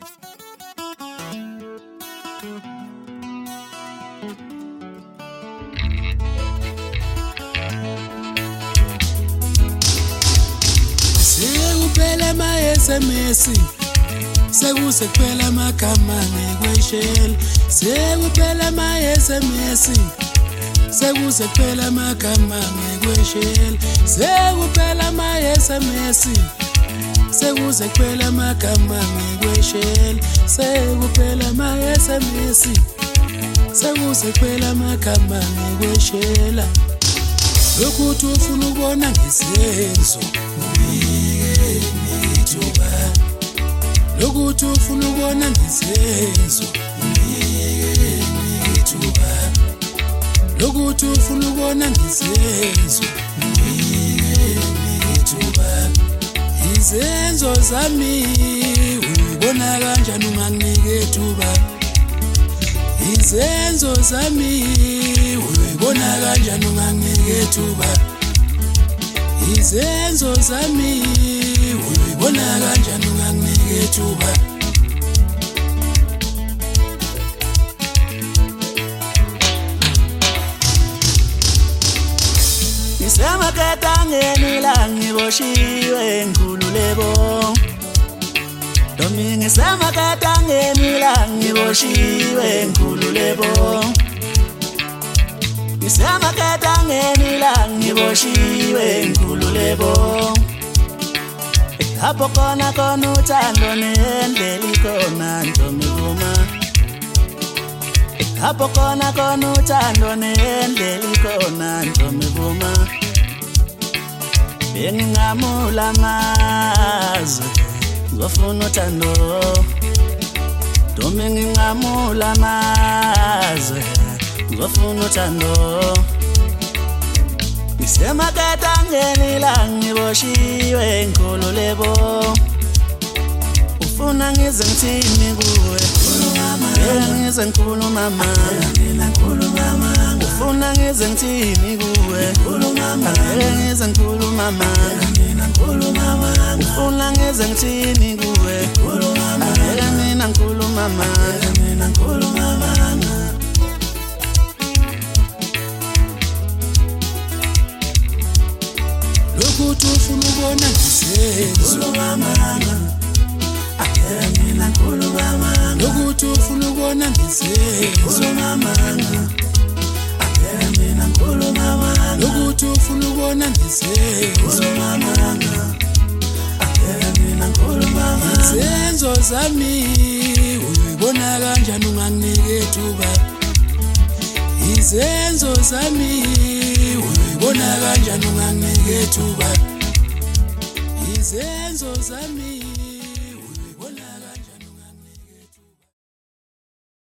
Sekuphela ma SMS sekuphela magama ngekweshela sekuphela ma SMS sekuphela magama ngekweshela sekuphela ma SMS sekuphela magama ngekweshela sekuphela ma SMS sekuphela magama ngekweshela lokuthi ufuna ukubona ngesenzo lokuthi ufuna ukubona ngesenzo lokuthi ufuna ukubona ngesenzo izenzo zami uyibona kanjani unganginike ithuba izenzo zami uyibona kanjani unganginike ithuba izenzo zami uyibona kanjani unganginike ithuba Ngisemaketangeni la ngiboshiwe Nkululeko Domi ngisemaketangeni la ngiboshiwe Nkululeko Ngisemaketangeni la ngiboshiwe Nkululeko Hapo kona uthando nendlela ikhona Ntombi Vuma Hapo kona uthando nendlela ikhona Ntombi Vuma Bengingamula amazwe ngofuna uthando Ntombi ngingamula amazwe ngofuna uthando Ngisemaketangeni la ngiboshiwe Nkululeko Ufuna ngize ngithini kuwe ngize ngikhuluma Ufuna ngize ngithini kuwe ngize ngikhuluma Ufuna ngize ngithini kuwe mina ngikhuluma lokuthi ufuna ukubona ngesenzo lokuthi ufuna ukubona ngesenzo lokuthi ufuna ukubona ngesenzo izenzo zami uyibona kanjani unganginike ithuba izenzo zami uyibona kanjani unganginike ithuba izenzo zami